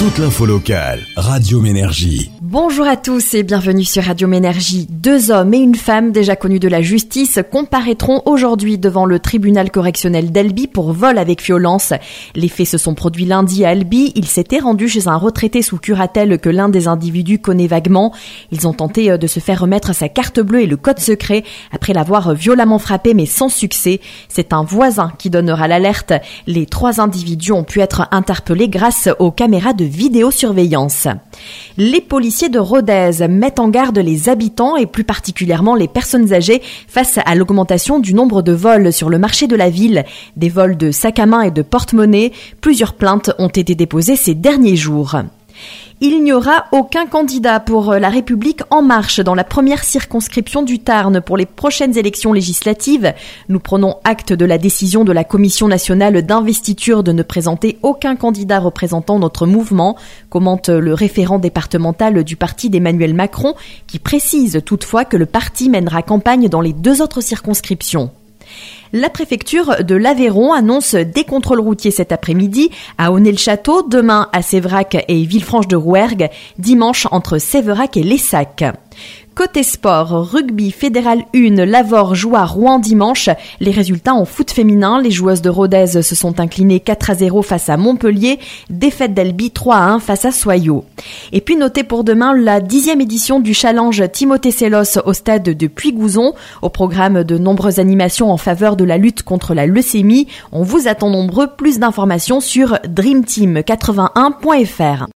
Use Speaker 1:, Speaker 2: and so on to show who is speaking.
Speaker 1: Toute l'info locale, Radio Ménergie.
Speaker 2: Bonjour à tous et bienvenue sur Radio Ménergie. 2 hommes et une femme déjà connus de la justice comparaîtront aujourd'hui devant le tribunal correctionnel d'Albi pour vol avec violence. Les faits se sont produits lundi à Albi. Ils s'étaient rendus chez un retraité sous curatelle que l'un des individus connaît vaguement. Ils ont tenté de se faire remettre sa carte bleue et le code secret après l'avoir violemment frappé mais sans succès. C'est un voisin qui donnera l'alerte. Les 3 individus ont pu être interpellés grâce aux caméras de vidéosurveillance. Les policiers de Rodez mettent en garde les habitants et plus particulièrement les personnes âgées face à l'augmentation du nombre de vols sur le marché de la ville. Des vols de sacs à main et de porte-monnaie. Plusieurs plaintes ont été déposées ces derniers jours. Il n'y aura aucun candidat pour La République En Marche dans la première circonscription du Tarn pour les prochaines élections législatives. Nous prenons acte de la décision de la Commission nationale d'investiture de ne présenter aucun candidat représentant notre mouvement, commente le référent départemental du parti d'Emmanuel Macron, qui précise toutefois que le parti mènera campagne dans les 2 autres circonscriptions. La préfecture de l'Aveyron annonce des contrôles routiers cet après-midi à Aunay-le-Château, demain à Séverac et Villefranche-de-Rouergue, dimanche entre Séverac et Lessac. Côté sport, rugby fédéral 1, Lavore joue à Rouen dimanche. Les résultats en foot féminin, les joueuses de Rodez se sont inclinées 4-0 face à Montpellier, défaite d'Albi 3-1 face à Soyaux. Et puis notez pour demain la 10e édition du challenge Timothée Sélos au stade de Puy-Gouzon. Au programme de nombreuses animations en faveur de la lutte contre la leucémie. On vous attend nombreux, plus d'informations sur dreamteam81.fr.